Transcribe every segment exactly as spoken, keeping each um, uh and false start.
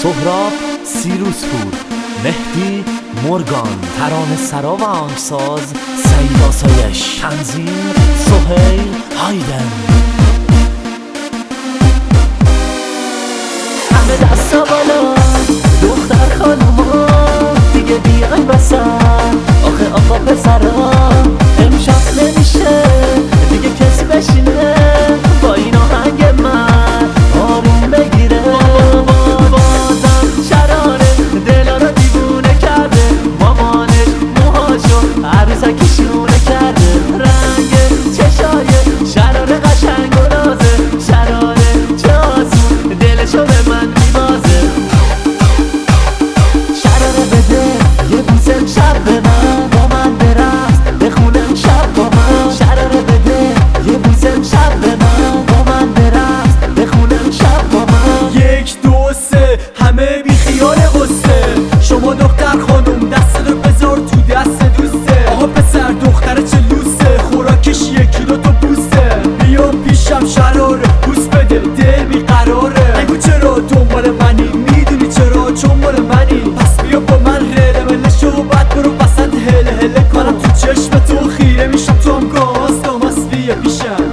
سهراب سیروسپور، مهدی مورگان، ترانه سرا و آهنگساز سعید آسایش، تنظیم سهیل هایدن. همه دستا بالا دختر خانوما دیگه بیاین بسن، آخه آقا پسرا امشب نمیشه دیگه کسی بشینه با این آهنگ من آروم بگیره. بازم شراره دلا رو دیوونه کرده، مامانش موهاشو عروسکی شونه کرده، رنگ چشای شراره قشنگ و نازه، شراره چه آسون دلشو به من میبازه. شراره بده یه بوسه امشب به من، با من برقص بخونه امشب با من. شراره بده یه بوسه امشب به من، با من برقص بخونه امشب با من. یک دو سه همه بی خیال غصه، شما دختر خانم دست رو بذار تو دست دوسته. آقا پسر دختر چه لوسه، خوراکش یکی دو تا بوسه. بیا پیشم شراره بوس بده دل بیقراره، نگو چرا دنبال منی میدونی چرا چون مال منی. پس بیا با من رله مله شو بعد برو بسط هله هله کنم تو چشم تو خیره میشم تو هم گاز گاماس. بیا پیشم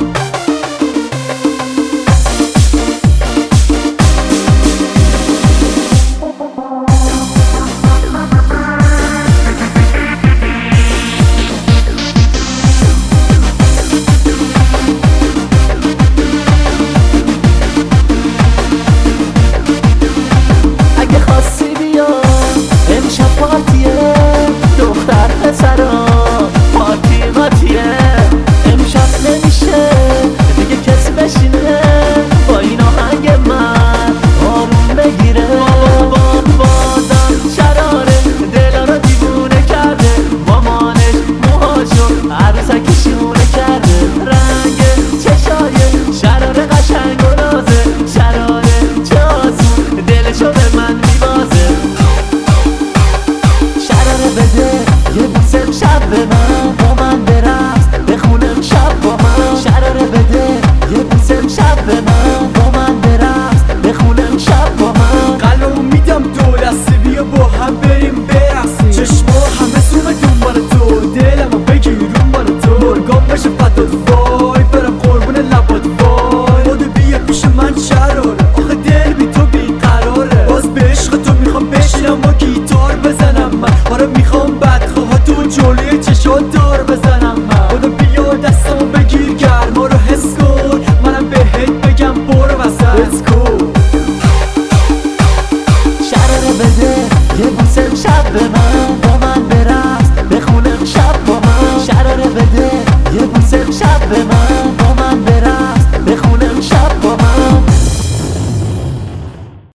پارتیه دختر پسرا پارتی ماتیه، امشب نمیشه دیگه کسی بشینه با این آهنگ من آروم بگیره. بازم شراره دلا رو دیوونه کرده، مامانش موهاشو عروسکی شونه کرده، رنگ چشای شراره قشنگ و نازه، شراره چه آسون دلشو به من میبازه. بده یه بوسه امشب به من، با من برقص بخونه امشب با من. شراره بده یه بوسه امشب به من، با من برقص بخونه امشب با من. قلبمو میدم دو دسته بیا با هم بریم برقصیم، چشما همه زوم دنبال تو، دلمو بگیر اون مال تو. مورگان بشه فتات وای برم قربون لبات وای، بودو بیا پیش من شراره آخه دل بی تو بیقراره. باز به عشق تو میخوام بشینم با گیتار بزنم من، آره میخوام بدخواه تو جلوی چشات دار بزنم من. بودو بیا دستمو بگیر گرما رو حس کن، منم بهت بگم برو وسط کن. شراره بده یه بوسه امشب به من،